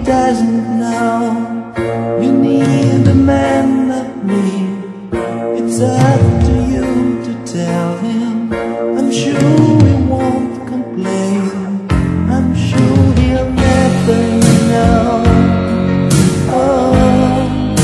doesn't know you need a man like me. It's up to you to tell him. I'm sure he won't complain. I'm sure he'll never know. Oh,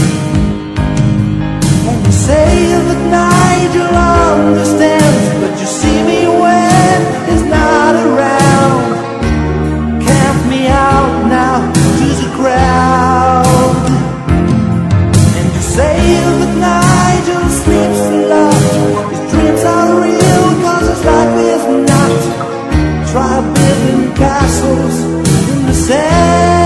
and you say that Nigel understands, but you see me when he's not around. Count me out now to the crowd. And you say that Nigel sleeps a lot. His dreams are real, cause his life is not. Try building castles in the sand.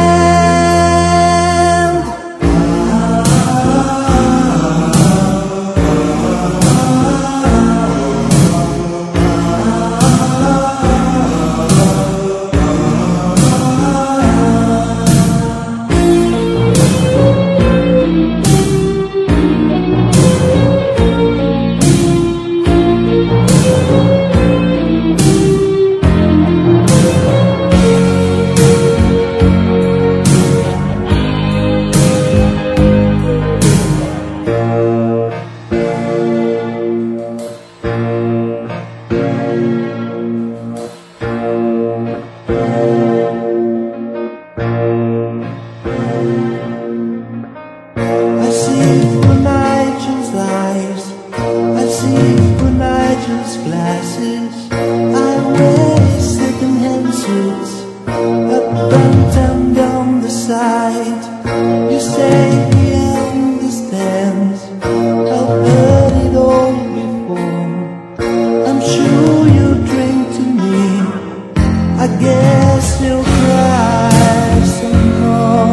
I see through Nigel's eyes, I see through Nigel's glasses. I wear second-hand suits, up front and on the side. You say he understands, I've heard it all before. I'm sure you drink to me, I guess you'll cry some more.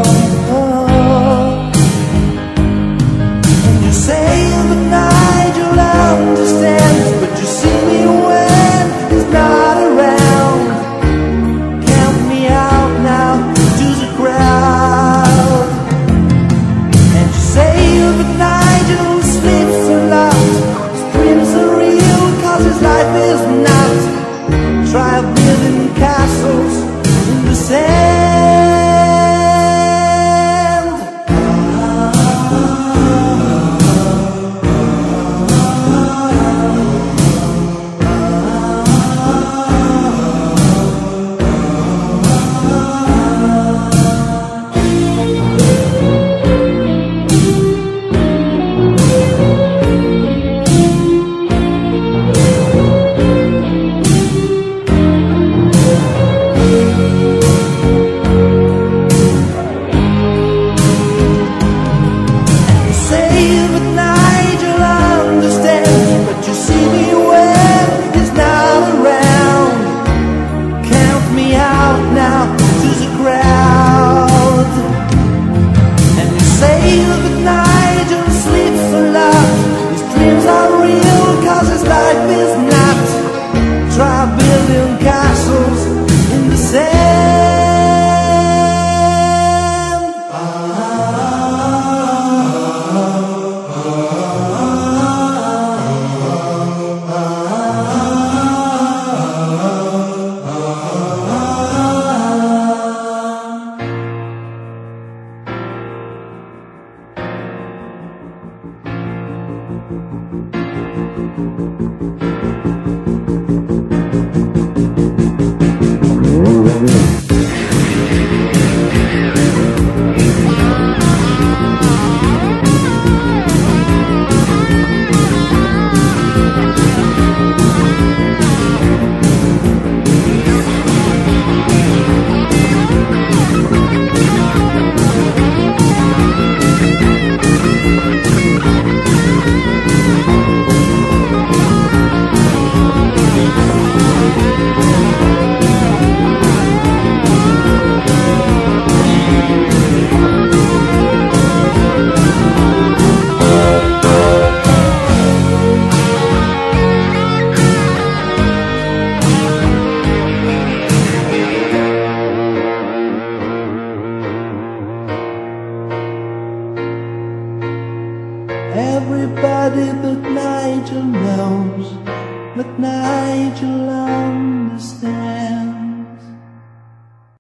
Say that Nigel understands, but you see me when he's not around. Count me out now to the crowd. And you say that Nigel sleeps a lot. His dreams are real, cause his life is not. Try building castles in the sand. Life is not. Try building castles in the sand. Everybody but Nigel knows, but Nigel understands.